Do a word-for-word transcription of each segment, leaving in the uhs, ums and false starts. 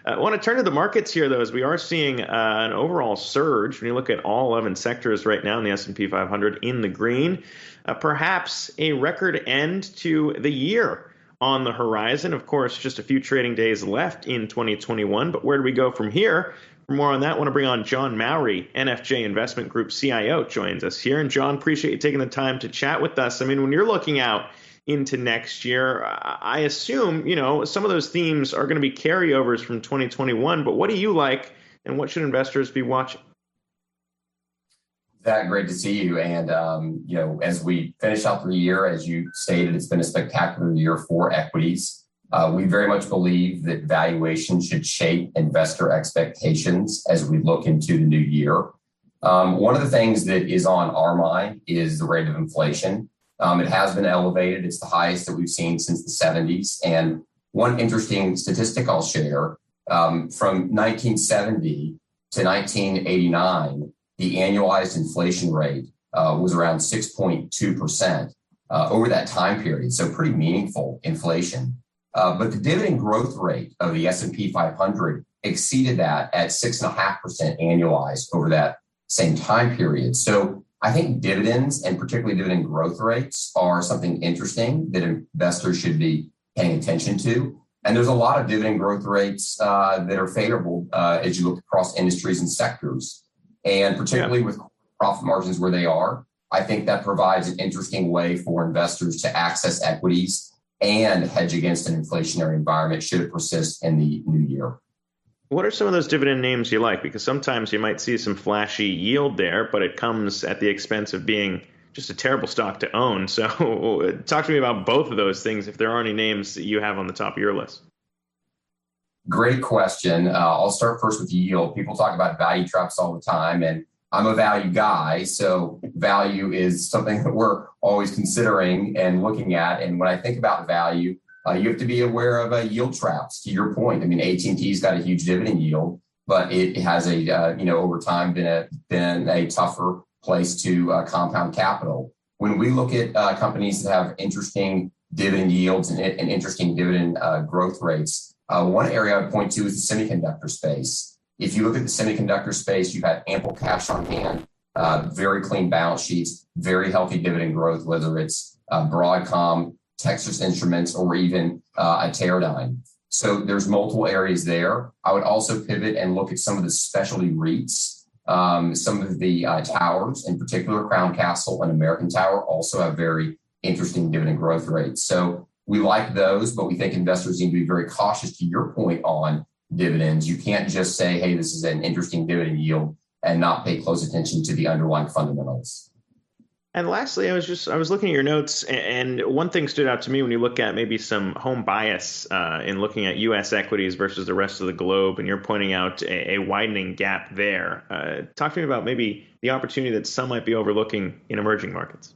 Uh, I want to turn to the markets here, though, as we are seeing uh, an overall surge. When you look at all eleven sectors right now in the S and P five hundred in the green, uh, perhaps a record end to the year on the horizon. Of course, just a few trading days left in twenty twenty-one, but where do we go from here? For more on that, I want to bring on John Mowry, N F J Investment Group C I O, joins us here. And John, appreciate you taking the time to chat with us. I mean, when you're looking out into next year, I assume, you know, some of those themes are going to be carryovers from twenty twenty-one, but what do you like and what should investors be watching? Zach, great to see you. And, um, you know, as we finish out the year, as you stated, it's been a spectacular year for equities. Uh, we very much believe that valuation should shape investor expectations as we look into the new year. Um, one of the things that is on our mind is the rate of inflation. Um, it has been elevated. It's the highest that we've seen since the seventies. And one interesting statistic I'll share, um, from nineteen seventy to nineteen eighty-nine, the annualized inflation rate uh, was around six point two percent uh, over that time period. So pretty meaningful inflation. Uh, but the dividend growth rate of the S and P five hundred exceeded that at six point five percent annualized over that same time period. So I think dividends, and particularly dividend growth rates, are something interesting that investors should be paying attention to. And there's a lot of dividend growth rates uh, that are favorable uh, as you look across industries and sectors. And particularly yeah. with profit margins where they are, I think that provides an interesting way for investors to access equities and hedge against an inflationary environment should it persist in the new year. What are some of those dividend names you like? Because sometimes you might see some flashy yield there, but it comes at the expense of being just a terrible stock to own. So talk to me about both of those things, if there are any names that you have on the top of your list. Great question. Uh, I'll start first with yield. People talk about value traps all the time, and I'm a value guy, so value is something that we're always considering and looking at. And when I think about value, uh, you have to be aware of uh, yield traps. To your point, I mean, A T and T's got a huge dividend yield, but it has a uh, you know over time been a been a tougher place to uh, compound capital. When we look at uh, companies that have interesting dividend yields and, and interesting dividend uh, growth rates, uh, one area I would point to is the semiconductor space. If you look at the semiconductor space, you've had ample cash on hand, uh, very clean balance sheets, very healthy dividend growth, whether it's uh, Broadcom, Texas Instruments, or even uh, a Teradyne. So there's multiple areas there. I would also pivot and look at some of the specialty REITs. Um, some of the uh, towers, in particular Crown Castle and American Tower, also have very interesting dividend growth rates. So we like those, but we think investors need to be very cautious, to your point, on dividends. You can't just say, hey, this is an interesting dividend yield and not pay close attention to the underlying fundamentals. And lastly, I was just I was looking at your notes, and one thing stood out to me when you look at maybe some home bias uh, in looking at U S equities versus the rest of the globe, and you're pointing out a, a widening gap there. Uh, talk to me about maybe the opportunity that some might be overlooking in emerging markets.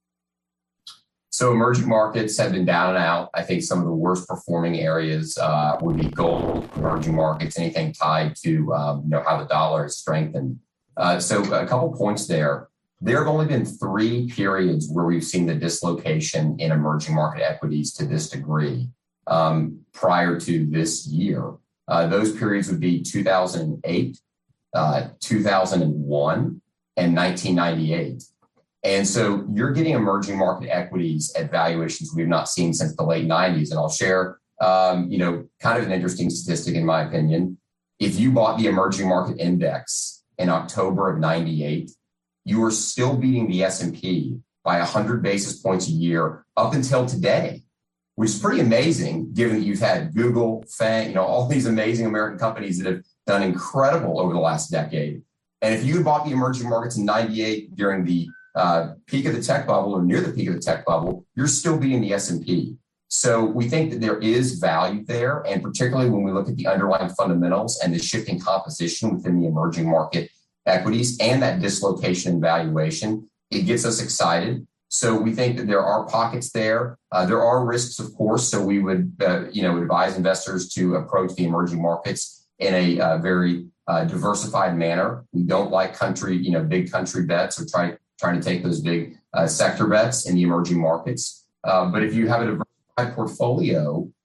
So emerging markets have been down and out. I think some of the worst performing areas uh, would be gold, emerging markets, anything tied to um, you know how the dollar is strengthened. Uh, so a couple points there. There have only been three periods where we've seen the dislocation in emerging market equities to this degree um, prior to this year. Uh, those periods would be two thousand eight, uh, two thousand one, and nineteen ninety-eight. And so you're getting emerging market equities at valuations we've not seen since the late nineties. And I'll share, um, you know, kind of an interesting statistic in my opinion. If you bought the emerging market index in October of ninety-eight, you were still beating the S and P by one hundred basis points a year up until today, which is pretty amazing given that you've had Google, Fang, you know, all these amazing American companies that have done incredible over the last decade. And if you had bought the emerging markets in ninety-eight during the uh, peak of the tech bubble or near the peak of the tech bubble, you're still beating the S and P. So we think that there is value there. And particularly when we look at the underlying fundamentals and the shifting composition within the emerging market equities and that dislocation in valuation, it gets us excited. So we think that there are pockets there. Uh, there are risks, of course. So we would, uh, you know, advise investors to approach the emerging markets in a uh, very uh, diversified manner. We don't like country, you know, big country bets or try trying to take those big uh, sector bets in the emerging markets. Uh, but if you have a diversified portfolio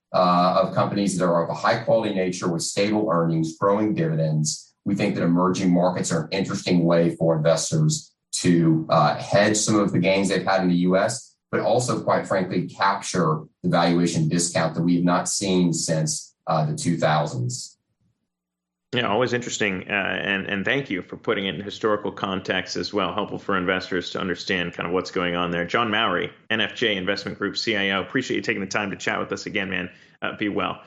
uh, of companies that are of a high quality nature with stable earnings, growing dividends. We think that emerging markets are an interesting way for investors to uh, hedge some of the gains they've had in the U S, but also, quite frankly, capture the valuation discount that we have not seen since uh, the two thousands. Yeah, always interesting, uh, and and thank you for putting it in historical context as well. Helpful for investors to understand kind of what's going on there. John Mowry, N F J Investment Group C I O. Appreciate you taking the time to chat with us again, man. Uh, be well.